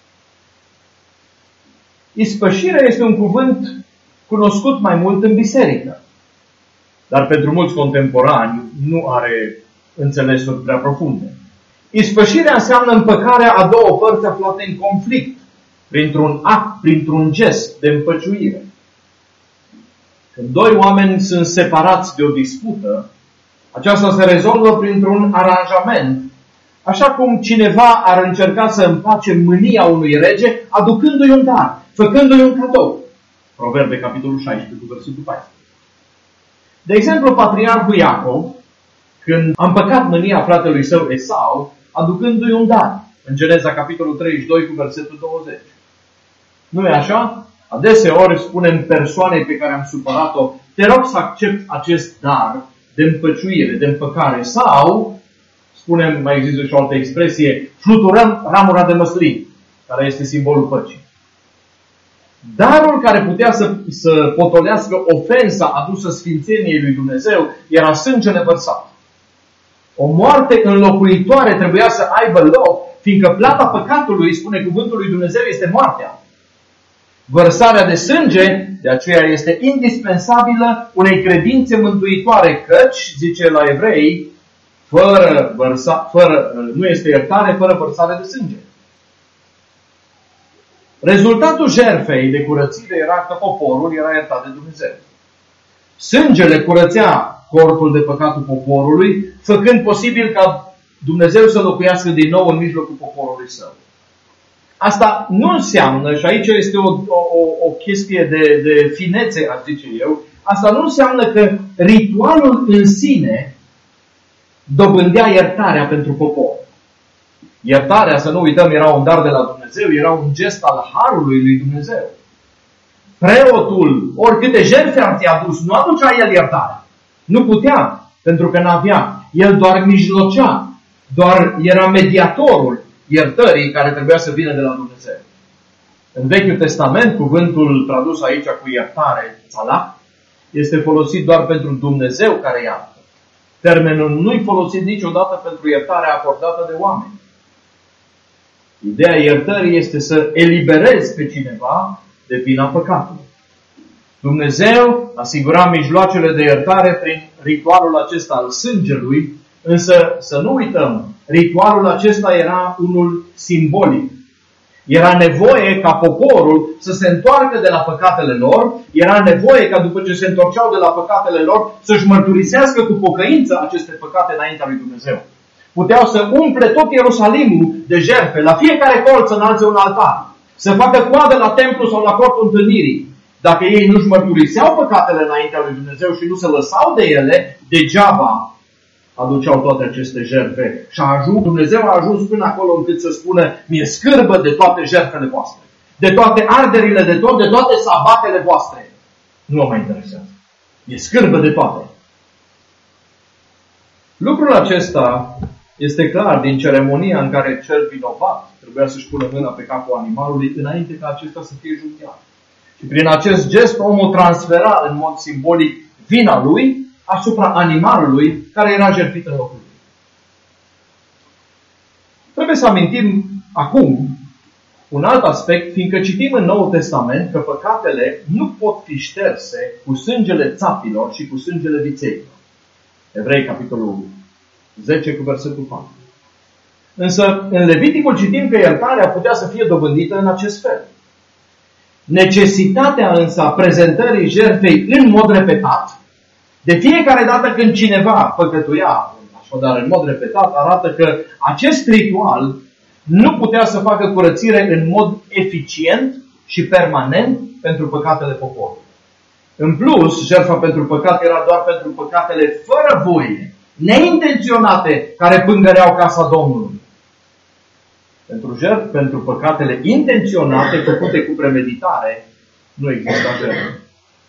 Ispășirea este un cuvânt cunoscut mai mult în biserică, dar pentru mulți contemporani nu are înțelesuri prea profunde. Ispășirea înseamnă împăcarea a două părți aflate în conflict, printr-un act, printr-un gest de împăciuire. Când doi oameni sunt separați de o dispută, aceasta se rezolvă printr-un aranjament, așa cum cineva ar încerca să împace mânia unui rege, aducându-i un dar, făcându-i un cadou. Proverbe, capitolul 16, cu versetul 14. De exemplu, patriarhul Iacov, când a împăcat mânia fratelui său Esau, aducându-i un dar, în Geneza, capitolul 32, cu versetul 20. Nu e așa? Adeseori spunem persoanei pe care am supărat-o, te rog să accepti acest dar de împăciuire, de împăcare, sau, spunem, mai există și o altă expresie, fluturăm ramura de măslin, care este simbolul păcii. Darul care putea să potolească ofensa adusă sfințeniei lui Dumnezeu era sângele vărsat. O moarte înlocuitoare trebuia să aibă loc, fiindcă plata păcatului, spune cuvântul lui Dumnezeu, este moartea. Vărsarea de sânge, de aceea, este indispensabilă unei credințe mântuitoare, căci, zice la Evrei, nu este iertare fără vărsare de sânge. Rezultatul jertfei de curățire era că poporul era iertat de Dumnezeu. Sângele curățea corpul de păcatul poporului, făcând posibil ca Dumnezeu să locuiască din nou în mijlocul poporului său. Asta nu înseamnă, și aici este o chestie de finețe, aș zice eu, asta nu înseamnă că ritualul în sine dobândea iertarea pentru popor. Iertarea, să nu uităm, era un dar de la Dumnezeu, era un gest al harului lui Dumnezeu. Preotul, oricâte jertfe ar fi adus, nu aducea el iertarea. Nu putea, pentru că n-avea. El doar mijlocea, doar era mediatorul iertării care trebuia să vină de la Dumnezeu. În Vechiul Testament, cuvântul tradus aici cu iertare, tzalach, este folosit doar pentru Dumnezeu care iartă. Termenul nu-i folosit niciodată pentru iertarea acordată de oameni. Ideea iertării este să eliberezi pe cineva de vina păcatului. Dumnezeu asigura mijloacele de iertare prin ritualul acesta al sângelui, însă să nu uităm, ritualul acesta era unul simbolic. Era nevoie ca poporul să se întoarcă de la păcatele lor, era nevoie ca după ce se întorceau de la păcatele lor să-și mărturisească cu pocăință aceste păcate înaintea lui Dumnezeu. Puteau să umple tot Ierusalimul de jertfe, la fiecare colț să înalțe un altar, să facă coadă la templu sau la cortul întâlnirii. Dacă ei nu-și mărturiseau păcatele înaintea lui Dumnezeu și nu se lăsau de ele, degeaba aduceau toate aceste jertfe. Și Dumnezeu a ajuns până acolo încât să spună: mi-e scârbă de toate jertfele voastre, de toate arderile de toate sabatele voastre. Nu mă mai interesează. Mi-e scârbă de toate. Lucrul acesta este clar din ceremonia în care cel vinovat trebuia să-și pună mâna pe capul animalului înainte ca acesta să fie junghiat. Și prin acest gest omul transfera în mod simbolic vina lui asupra animalului care era jertfit în locul lui. Trebuie să amintim acum un alt aspect, fiindcă citim în Noul Testament că păcatele nu pot fi șterse cu sângele țapilor și cu sângele vițeilor. Evrei, capitolul 10, cu versetul 4. Însă, în Leviticul citim că iertarea putea să fie dobândită în acest fel. Necesitatea însă a prezentării jertfei în mod repetat, de fiecare dată când cineva păcătuia, așadar în mod repetat, arată că acest ritual nu putea să facă curățire în mod eficient și permanent pentru păcatele poporului. În plus, jertfa pentru păcat era doar pentru păcatele fără voie, neintenționate, care pângăreau casa Domnului. Pentru păcatele intenționate, făcute cu premeditare, nu exista jertfă.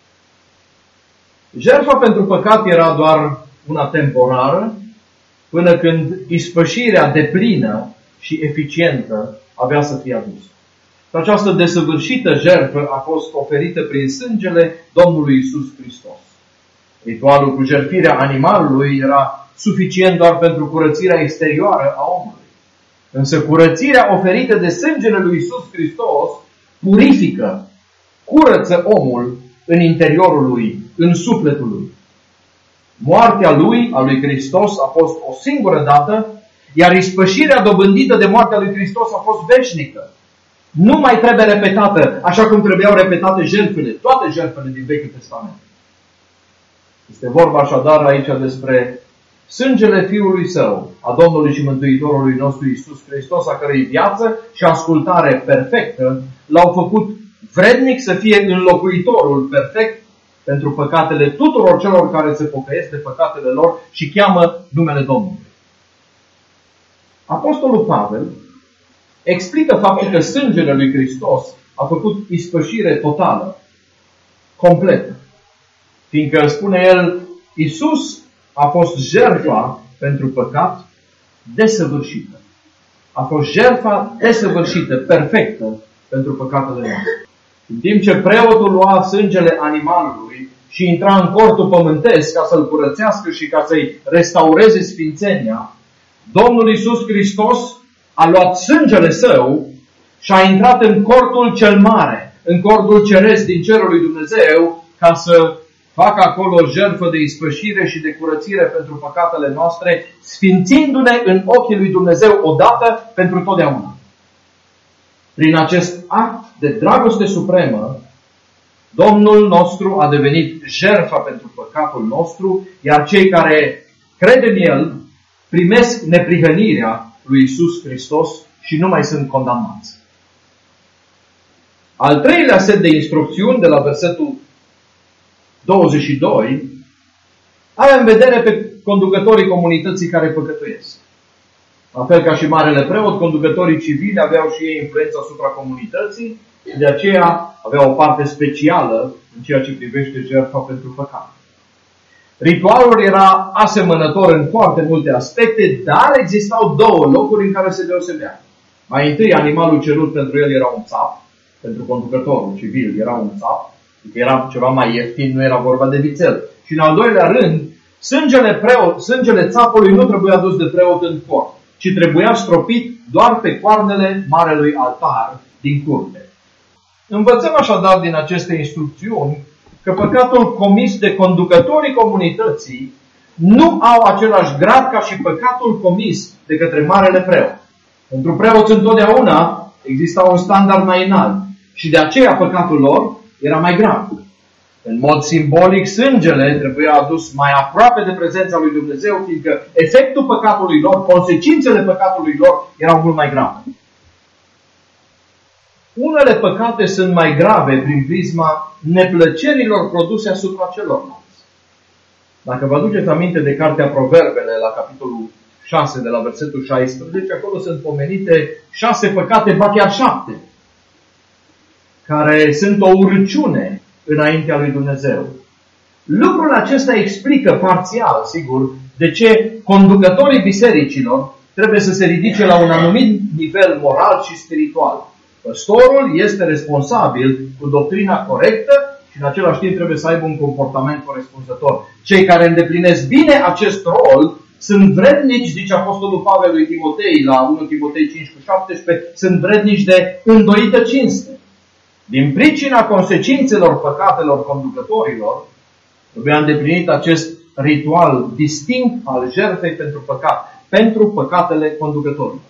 Jertfa pentru păcat era doar una temporară, până când ispășirea deplină și eficientă avea să fie adusă. Și această desăvârșită jertfă a fost oferită prin sângele Domnului Iisus Hristos. Ritualul cu jertfirea animalului era suficient doar pentru curățirea exterioară a omului. Însă curățirea oferită de sângele lui Iisus Hristos purifică, curăță omul în interiorul lui, în sufletul lui. Moartea lui, a lui Hristos, a fost o singură dată, iar ispășirea dobândită de moartea lui Hristos a fost veșnică. Nu mai trebuie repetată, așa cum trebuiau repetate jertfele, toate jertfele din Vechiul Testament. Este vorba așadar aici despre sângele Fiului Său, a Domnului și Mântuitorului nostru Iisus Hristos, a cărei viață și ascultare perfectă l-au făcut vrednic să fie înlocuitorul perfect pentru păcatele tuturor celor care se pocăiesc de păcatele lor și cheamă numele Domnului. Apostolul Pavel explică faptul că sângele lui Hristos a făcut ispășire totală, completă. Fiindcă, spune el, Iisus a fost jertfa pentru păcat desăvârșită. A fost jertfa desăvârșită, perfectă pentru păcatele noastre. În timp ce preotul lua sângele animalului și intra în cortul pământesc ca să-l curățească și ca să-i restaureze sfințenia, Domnul Iisus Hristos a luat sângele Său și a intrat în cortul cel mare, în cortul ceresc din cerul lui Dumnezeu, ca să facă acolo jertfă de ispășire și de curățire pentru păcatele noastre, sfințindu-ne în ochii lui Dumnezeu odată pentru totdeauna. Prin acest act de dragoste supremă, Domnul nostru a devenit jertfa pentru păcatul nostru, iar cei care cred în El primesc neprihănirea lui Iisus Hristos și nu mai sunt condamnați. Al treilea set de instrucțiuni de la versetul 22 are în vedere pe conducătorii comunității care păcătuiesc. La fel ca și marele preot, conducătorii civili aveau și ei influența asupra comunității, de aceea aveau o parte specială în ceea ce privește jertfa pentru păcat. Ritualul era asemănător în foarte multe aspecte, dar existau două locuri în care se deosebea. Mai întâi, animalul cerut pentru el era un țap, pentru conducătorul civil era un țap, adică era ceva mai ieftin, nu era vorba de vițel. Și în al doilea rând, sângele țapului nu trebuia dus de preot în cort, ci trebuia stropit doar pe coarnele marelui altar din curte. Învățăm așadar din aceste instrucțiuni că păcatul comis de conducătorii comunității nu au același grad ca și păcatul comis de către marele preot. Pentru preoți întotdeauna exista un standard mai înalt și de aceea păcatul lor era mai grav. În mod simbolic, sângele trebuia adus mai aproape de prezența lui Dumnezeu, fiindcă efectul păcatului lor, consecințele păcatului lor erau mult mai grave. Unele păcate sunt mai grave prin prisma neplăcerilor produse asupra celorlalți. Dacă vă aduceți aminte de cartea Proverbele, la capitolul 6, de la versetul 16, acolo sunt pomenite 6 păcate, ba chiar 7, care sunt o urăciune înaintea lui Dumnezeu. Lucrul acesta explică parțial, sigur, de ce conducătorii bisericilor trebuie să se ridice la un anumit nivel moral și spiritual. Păstorul este responsabil cu doctrina corectă și în același timp trebuie să aibă un comportament corespunzător. Cei care îndeplinesc bine acest rol sunt vrednici, zice Apostolul Pavel lui Timotei la 1 Timotei 5:17, sunt vrednici de îndoită cinste. Din pricina consecințelor păcatelor conducătorilor, trebuia îndeplinit acest ritual distinct al jertfei pentru păcat, pentru păcatele conducătorilor.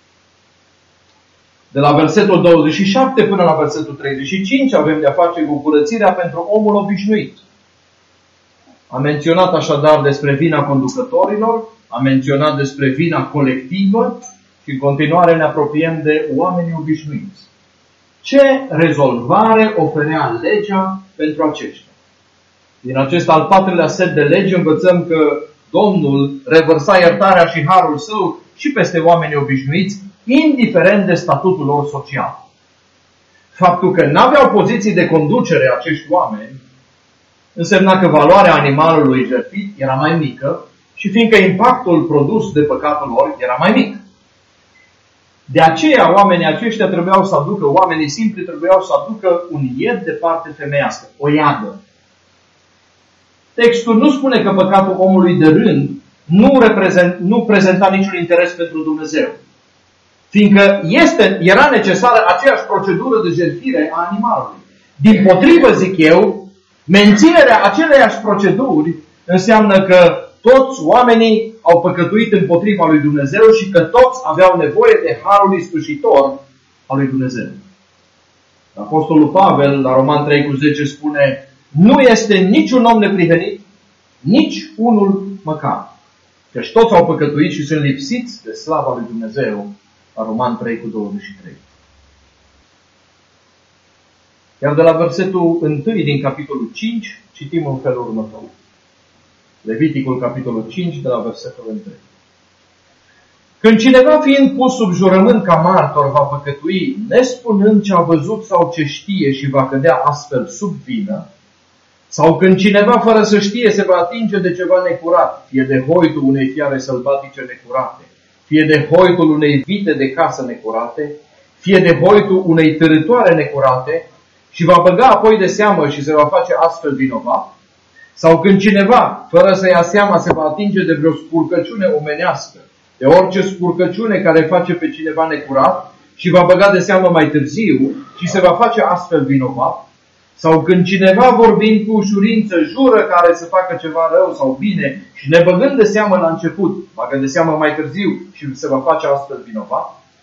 De la versetul 27 până la versetul 35 avem de-a face cu curățirea pentru omul obișnuit. Am menționat așadar despre vina conducătorilor, am menționat despre vina colectivă și în continuare ne apropiem de oamenii obișnuiți. Ce rezolvare oferea legea pentru aceștia? Din acest al patrulea set de legi învățăm că Domnul revărsa iertarea și harul său și peste oamenii obișnuiți, indiferent de statutul lor social. Faptul că n-aveau poziții de conducere acești oameni însemna că valoarea animalului jertfit era mai mică și fiindcă impactul produs de păcatul lor era mai mic. De aceea oamenii aceștia trebuiau să aducă, oamenii simpli trebuiau să aducă un ied de parte femeiască, o iadă. Textul nu spune că păcatul omului de rând nu prezenta niciun interes pentru Dumnezeu, fiindcă era necesară aceeași procedură de jertfire a animalului. Dimpotrivă, zic eu, menținerea aceleiași proceduri înseamnă că toți oamenii au păcătuit împotriva lui Dumnezeu și că toți aveau nevoie de harul ispășitor al lui Dumnezeu. Apostolul Pavel, la Roman 3:10, spune: nu este niciun om neprihănit, nici unul măcar. Căci toți au păcătuit și sunt lipsiți de slava lui Dumnezeu, la Roman 3:23. Iar de la versetul 1 din capitolul 5, citim în felul următor. Leviticul, capitolul 5, de la versetul 1. Când cineva fiind pus sub jurământ ca martor va păcătui, nespunând ce a văzut sau ce știe și va cădea astfel sub vină, sau când cineva fără să știe se va atinge de ceva necurat, fie de hoitul unei fiare sălbatice necurate, fie de hoitul unei vite de casă necurate, fie de hoitul unei târătoare necurate, și va băga apoi de seamă și se va face astfel vinovat, sau când cineva, fără să ia seama, se va atinge de vreo spurcăciune omenească, de orice spurcăciune care face pe cineva necurat, și va băga de seamă mai târziu și se va face astfel vinovat, sau când cineva, vorbind cu ușurință, jură care să facă ceva rău sau bine și nebăgând de seamă la început, bagă de seamă mai târziu și se va face astfel vinovat,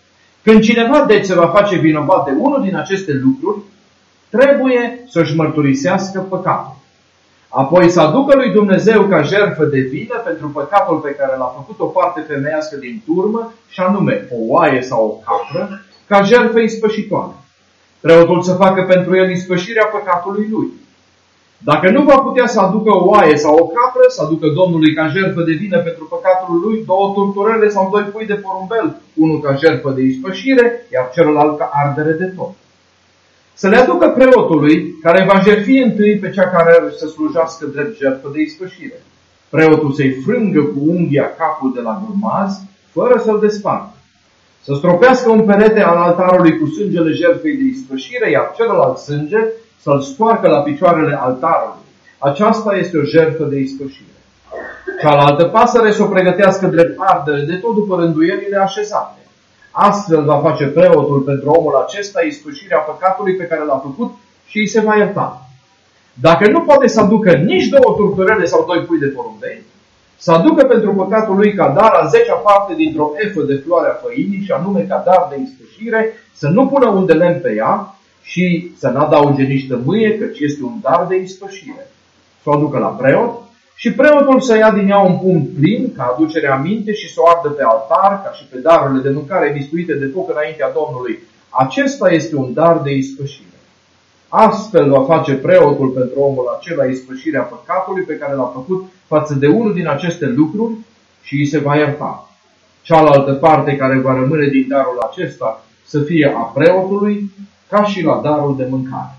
Când cineva deci se va face vinovat de unul din aceste lucruri, trebuie să-și mărturisească păcatul. Apoi să aducă lui Dumnezeu ca jertfă de vină pentru păcatul pe care l-a făcut o parte femeiască din turmă, și anume o oaie sau o capră, ca jertfă ispășitoare. Preotul să facă pentru el ispășirea păcatului lui. Dacă nu va putea să aducă o oaie sau o capră, să aducă Domnului ca jertfă de vină pentru păcatul lui 2 turturele sau 2 pui de porumbel, unul ca jertfă de ispășire, iar celălalt ca ardere de tot. Să le aducă preotului, care va jertfi întâi pe cea care să slujească drept jertfă de ispășire. Preotul să-i frângă cu unghia capul de la grumaz, fără să-l despartă. Să stropească un perete al altarului cu sângele jertfei de ispășire, iar celălalt sânge să-l stoarcă la picioarele altarului. Aceasta este o jertfă de ispășire. Cealaltă pasăre să o pregătească drept ardere de tot după rânduielile așezate. Astfel va face preotul pentru omul acesta ispășirea păcatului pe care l-a făcut și îi se va ierta. Dacă nu poate să aducă nici 2 turturele sau 2 pui de porumbei, să aducă pentru păcatul lui ca dar a 10-a parte dintr-o efă de floarea făinii, și anume ca dar de ispășire, să nu pună un de lemn pe ea și să n-adauge nici tămâie, căci este un dar de ispășire. Să o aducă la preot și preotul să ia din ea un pumn plin, ca aducere aminte, și să o ardă pe altar, ca și pe darurile de mâncare mistuite de foc înaintea Domnului. Acesta este un dar de ispășire. Astfel va face preotul pentru omul acela ispășirea păcatului pe care l-a făcut față de unul din aceste lucruri și îi se va ierta. Cealaltă parte care va rămâne din darul acesta să fie a preotului, ca și la darul de mâncare.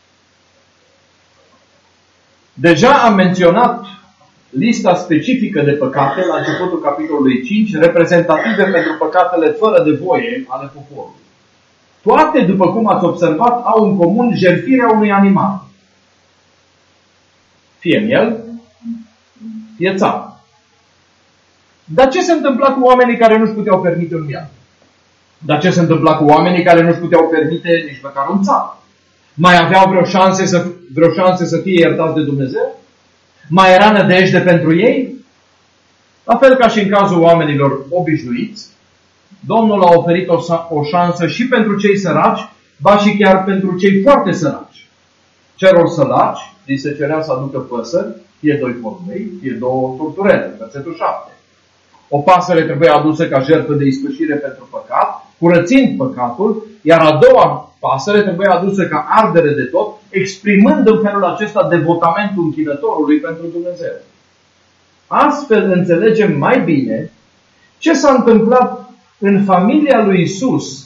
Deja am menționat lista specifică de păcate la începutul capitolului 5, reprezentative pentru păcatele fără de voie ale poporului. Toate, după cum ați observat, au în comun jertfirea unui animal. Fie miel, fie țap. Dar ce se întâmpla cu oamenii care nu-și puteau permite un miel? Dar ce se întâmpla cu oamenii care nu-și puteau permite nici măcar un țap? Mai aveau vreo șanse să fie iertați de Dumnezeu? Mai era nădejde pentru ei? La fel ca și în cazul oamenilor obișnuiți, Domnul a oferit o șansă și pentru cei săraci, ba și chiar pentru cei foarte săraci. Celor săraci li se cerea să aducă păsări, fie 2 porumbei, fie 2 turturele, versetul 7. O pasăre trebuia adusă ca jertfă de ispășire pentru păcat, curățind păcatul, iar a doua pasăre trebuia adusă ca ardere de tot, exprimând în felul acesta devotamentul închinătorului pentru Dumnezeu. Astfel înțelegem mai bine ce s-a întâmplat în familia lui Isus,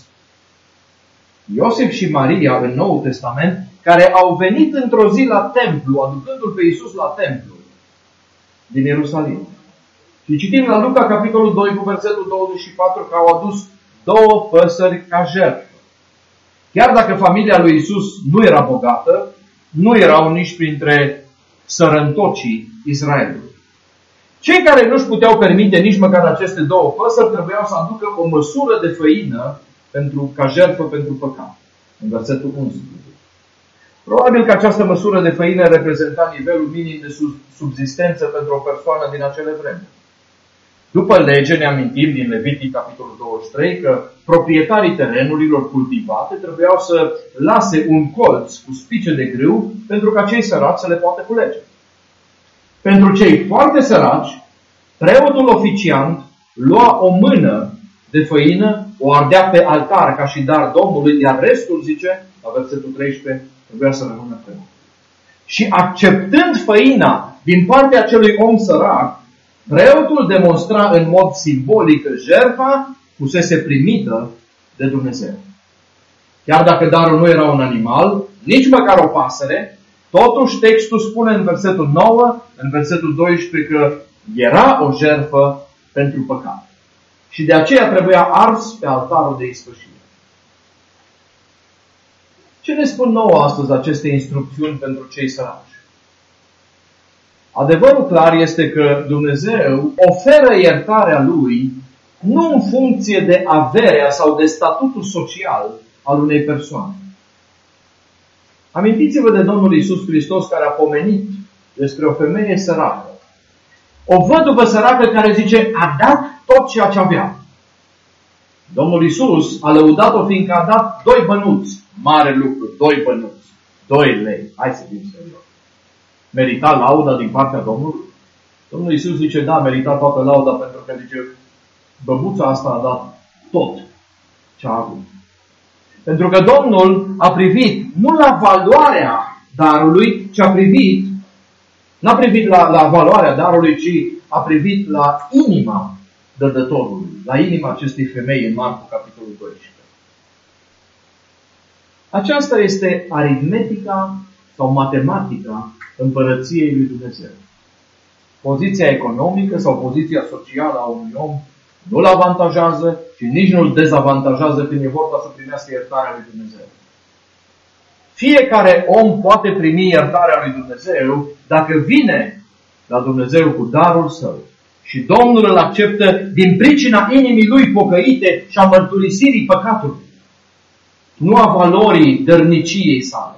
Iosif și Maria în Noul Testament, care au venit într-o zi la templu, aducându-l pe Isus la templu din Ierusalim. Și citim la Luca, capitolul 2, cu versetul 24, că au adus 2 păsări ca jertfă. Chiar dacă familia lui Isus nu era bogată, nu erau nici printre sărăntocii Israelului. Cei care nu-și puteau permite nici măcar aceste 2 păsări trebuiau să aducă o măsură de făină ca jertfă pentru păcat. În versetul 11. Probabil că această măsură de făină reprezenta nivelul minim de subzistență pentru o persoană din acele vremuri. După lege ne amintim din Levitic, capitolul 23, că proprietarii terenurilor cultivate trebuiau să lase un colț cu spice de grâu pentru ca cei săraci să le poată culege. Pentru cei foarte săraci, preotul oficiant lua o mână de făină, o ardea pe altar ca și dar Domnului, iar restul, zice, la versetul 13, trebuia să rămână preot. Și acceptând făina din partea acelui om sărac, preotul demonstra în mod simbolic că jertfa fusese primită de Dumnezeu. Chiar dacă darul nu era un animal, nici măcar o pasăre, totuși textul spune în versetul 9, în versetul 12 că era o jertfă pentru păcat. Și de aceea trebuia ars pe altarul de ispășire. Ce ne spun nouă astăzi aceste instrucțiuni pentru cei săraci? Adevărul clar este că Dumnezeu oferă iertarea Lui nu în funcție de averea sau de statutul social al unei persoane. Amintiți-vă de Domnul Iisus Hristos care a pomenit despre o femeie săracă. O văduvă săracă care zice, a dat tot ceea ce avea. Domnul Iisus a lăudat-o fiindcă a dat 2 bănuți. Mare lucru, 2 bănuți. 2 lei. Hai să fim serios. Merita lauda din partea Domnului? Domnul Iisus zice, da, merita toată lauda pentru că zice, băbuța asta a dat tot ce a avut. Pentru că Domnul a privit nu la valoarea darului, ci a privit, n-a privit la valoarea darului, ci a privit la inima dădătorului, la inima acestei femei în Marcu, capitolul 12. Aceasta este aritmetica sau matematica împărăției lui Dumnezeu. Poziția economică sau poziția socială a unui om nu-l avantajează și nici nu-l dezavantajează când e vorba să primească iertarea lui Dumnezeu. Fiecare om poate primi iertarea lui Dumnezeu dacă vine la Dumnezeu cu darul său. Și Domnul îl acceptă din pricina inimii lui pocăite și a mărturisirii păcatului. Nu a valorii dărniciei sale.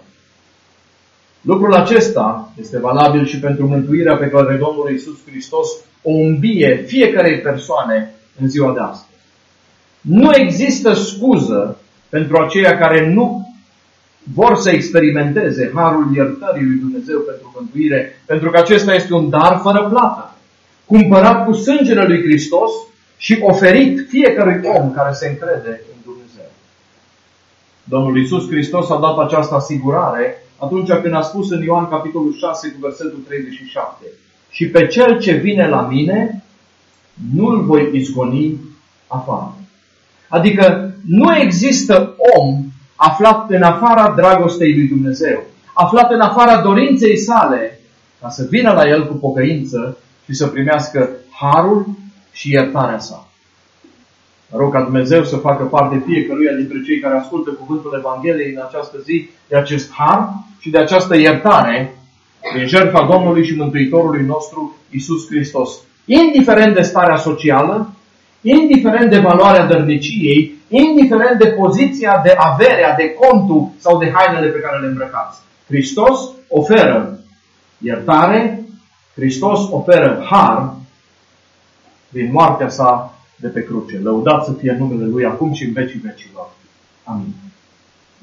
Lucrul acesta este valabil și pentru mântuirea pe care Domnul Iisus Hristos o îmbie fiecarei persoane în ziua de astăzi. Nu există scuză pentru aceia care nu vor să experimenteze harul iertării lui Dumnezeu pentru mântuire, pentru că acesta este un dar fără plată, cumpărat cu sângele lui Hristos și oferit fiecărui om care se încrede în Dumnezeu. Domnul Iisus Hristos a dat această asigurare atunci când a spus în Ioan capitolul 6 cu versetul 37: și pe cel ce vine la mine, nu-l voi izgoni afară. Adică nu există om aflat în afara dragostei lui Dumnezeu, aflat în afara dorinței sale, ca să vină la el cu pocăință și să primească harul și iertarea sa. Rog ca Dumnezeu să facă parte fiecăruia dintre cei care ascultă cuvântul Evangheliei în această zi de acest har și de această iertare prin jertfa Domnului și Mântuitorului nostru Iisus Hristos. Indiferent de starea socială, indiferent de valoarea dărniciei, indiferent de poziția de averea, de contul sau de hainele pe care le îmbrăcați. Hristos oferă iertare, Hristos oferă har prin moartea sa de pe cruce. Lăudat să fie numele Lui acum și în vecii vecilor. Amin.